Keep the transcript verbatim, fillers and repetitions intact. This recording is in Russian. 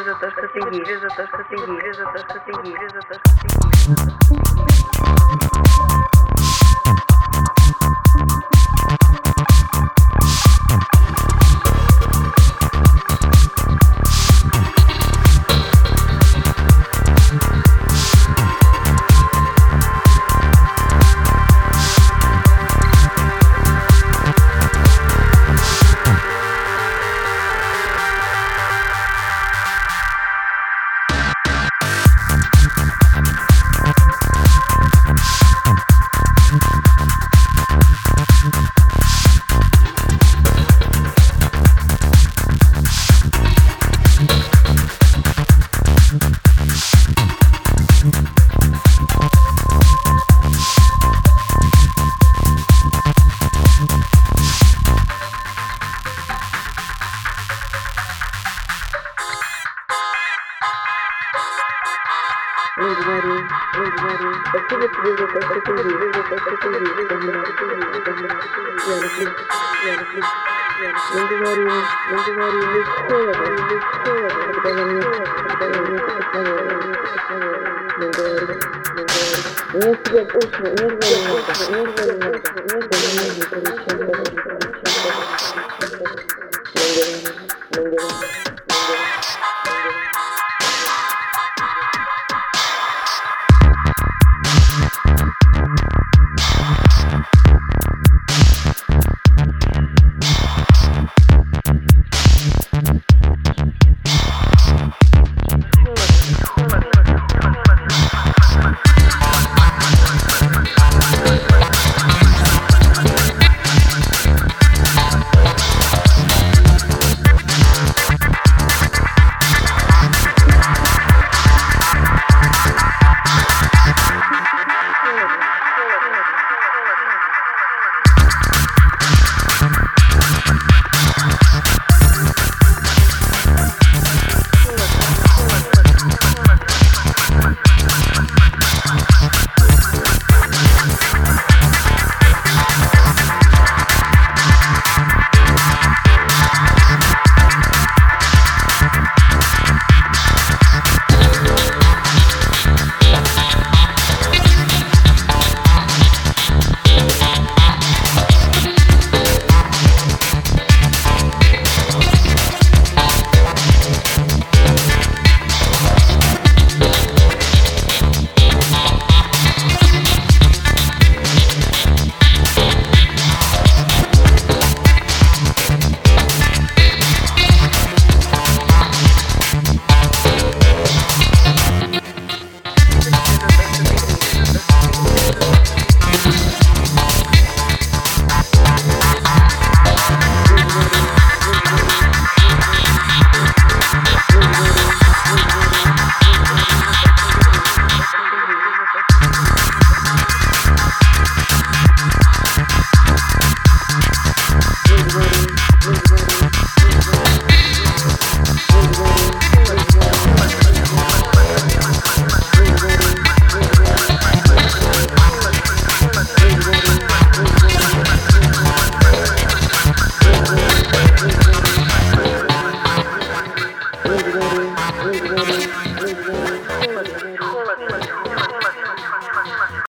за то, что ты есть, за то, что ты есть, за то, что ты есть, за то, что ты есть. Он говорил, он говорил, спасибо тебе за то, что ты есть, за то, что ты есть, Дамир, я люблю, я люблю, я люблю. Он говорил, он говорил, лишь холодно, лишь холодно, когда я мне, когда я мне покосновала, мне покосновала. Он говорил, он говорил, у меня тебя очень, у меня тебя очень, у меня тебя очень, у меня тебя очень, у меня тебя очень,